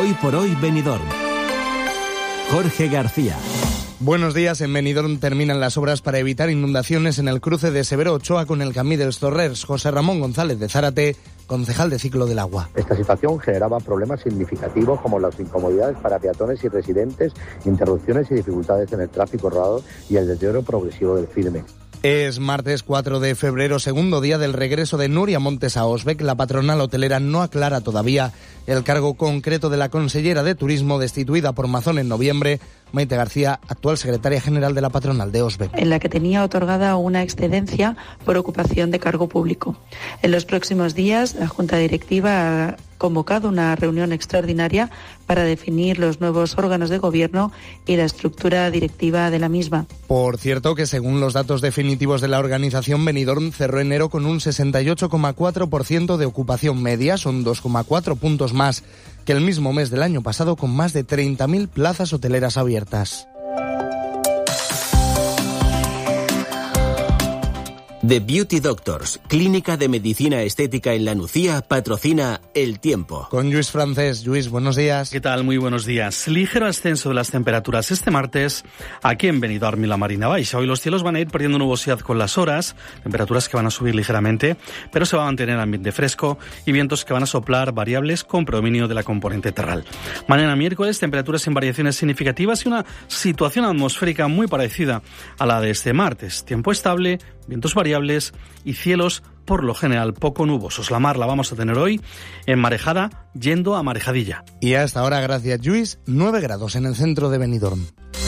Hoy por hoy Benidorm. Jorge García. Buenos días. En Benidorm terminan las obras para evitar inundaciones en el cruce de Severo Ochoa con el Camí dels Torrers. José Ramón González de Zárate, concejal de Ciclo del Agua. Esta situación generaba problemas significativos como las incomodidades para peatones y residentes, interrupciones y dificultades en el tráfico rodado y el deterioro progresivo del firme. Es martes 4 de febrero, segundo día del regreso de Nuria Montes a Osbec. La patronal hotelera no aclara todavía el cargo concreto de la consellera de Turismo destituida por Mazón en noviembre, Maite García, actual secretaria general de la patronal de Osbec. En la que tenía otorgada una excedencia por ocupación de cargo público. En los próximos días, la Junta Directiva ha convocado una reunión extraordinaria para definir los nuevos órganos de gobierno y la estructura directiva de la misma. Por cierto, que según los datos definitivos de la organización, Benidorm cerró enero con un 68,4% de ocupación media, son 2,4 puntos más que el mismo mes del año pasado, con más de 30.000 plazas hoteleras abiertas. The Beauty Doctors, clínica de medicina estética en La Nucía, patrocina El Tiempo. Con Lluís Francés. Lluís, buenos días. ¿Qué tal? Muy buenos días. Ligero ascenso de las temperaturas este martes aquí en Benidorm y la Marina Baixa. Hoy los cielos van a ir perdiendo nubosidad con las horas, temperaturas que van a subir ligeramente, pero se va a mantener ambiente fresco y vientos que van a soplar variables con predominio de la componente terral. Mañana miércoles, temperaturas sin variaciones significativas y una situación atmosférica muy parecida a la de este martes. Tiempo estable, vientos variables y cielos por lo general poco nubosos. La mar la vamos a tener hoy en marejada yendo a marejadilla. Y hasta ahora, gracias Lluís, 9 grados en el centro de Benidorm.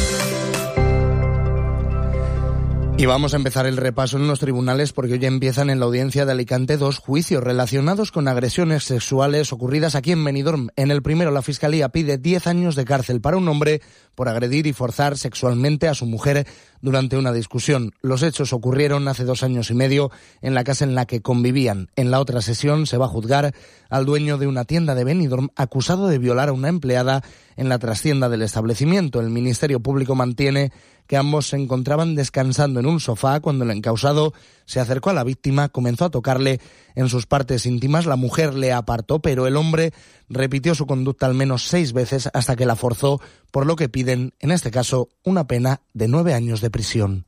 Y vamos a empezar el repaso en los tribunales porque hoy empiezan en la audiencia de Alicante 2 juicios relacionados con agresiones sexuales ocurridas aquí en Benidorm. En el primero, la Fiscalía pide 10 años de cárcel para un hombre por agredir y forzar sexualmente a su mujer durante una discusión. Los hechos ocurrieron hace 2 años y medio en la casa en la que convivían. En la otra sesión se va a juzgar al dueño de una tienda de Benidorm acusado de violar a una empleada en la trastienda del establecimiento. El Ministerio Público mantiene que ambos se encontraban descansando en un sofá cuando el encausado se acercó a la víctima, comenzó a tocarle en sus partes íntimas. La mujer le apartó, pero el hombre repitió su conducta al menos 6 veces hasta que la forzó, por lo que piden, en este caso, una pena de 9 años de prisión.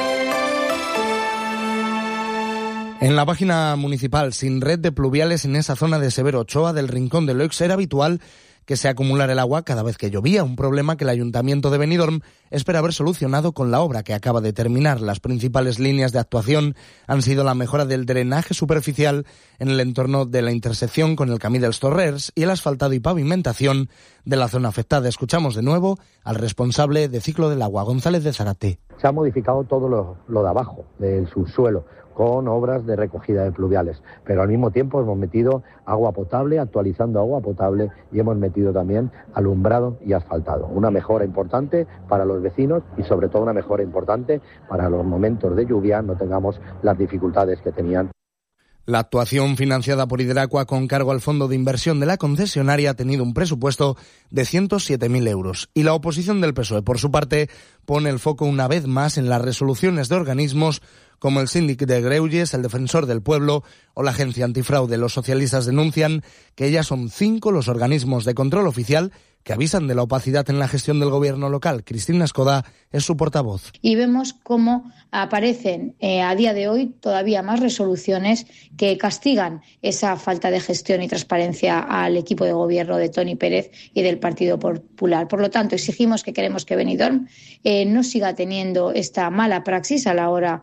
En la página municipal, sin red de pluviales en esa zona de Severo Ochoa del Rincón de Loix, era habitual que se acumulara el agua cada vez que llovía, un problema que el Ayuntamiento de Benidorm espera haber solucionado con la obra que acaba de terminar. Las principales líneas de actuación han sido la mejora del drenaje superficial en el entorno de la intersección con el Camí dels Torrers y el asfaltado y pavimentación de la zona afectada. Escuchamos de nuevo al responsable de Ciclo del Agua, González de Zárate. Se ha modificado todo lo de abajo, del subsuelo, con obras de recogida de pluviales, pero al mismo tiempo hemos metido agua potable, actualizando agua potable, y hemos metido también alumbrado y asfaltado. Una mejora importante para los vecinos y sobre todo una mejora importante para los momentos de lluvia, no tengamos las dificultades que tenían. La actuación financiada por Hidracua con cargo al fondo de inversión de la concesionaria ha tenido un presupuesto de 107.000 euros. Y la oposición del PSOE, por su parte, pone el foco una vez más en las resoluciones de organismos como el Síndic de Greuges, el Defensor del Pueblo o la Agencia Antifraude. Los socialistas denuncian que ya son 5 los organismos de control oficial que avisan de la opacidad en la gestión del gobierno local. Cristina Escoda es su portavoz. Y vemos cómo aparecen a día de hoy todavía más resoluciones que castigan esa falta de gestión y transparencia al equipo de gobierno de Toni Pérez y del Partido Popular. Por lo tanto, exigimos que queremos que Benidorm no siga teniendo esta mala praxis a la hora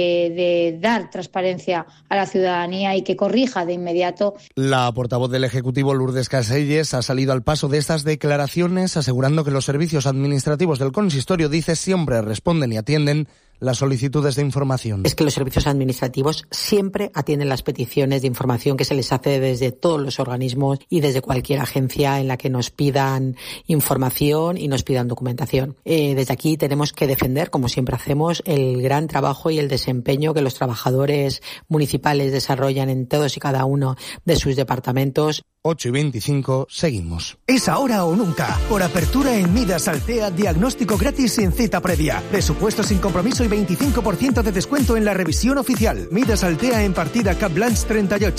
de dar transparencia a la ciudadanía y que corrija de inmediato. La portavoz del Ejecutivo, Lourdes Caselles, ha salido al paso de estas declaraciones asegurando que los servicios administrativos del consistorio, dice, siempre responden y atienden las solicitudes de información. Es que los servicios administrativos siempre atienden las peticiones de información que se les hace desde todos los organismos y desde cualquier agencia en la que nos pidan información y nos pidan documentación. Desde aquí tenemos que defender, como siempre hacemos, el gran trabajo y el desempeño que los trabajadores municipales desarrollan en todos y cada uno de sus departamentos. 8:25, seguimos. Es ahora o nunca. Por apertura en Midas Altea, diagnóstico gratis sin cita previa. Presupuesto sin compromiso y 25% de descuento en la revisión oficial. Midas Altea en partida Cap Blanche 38.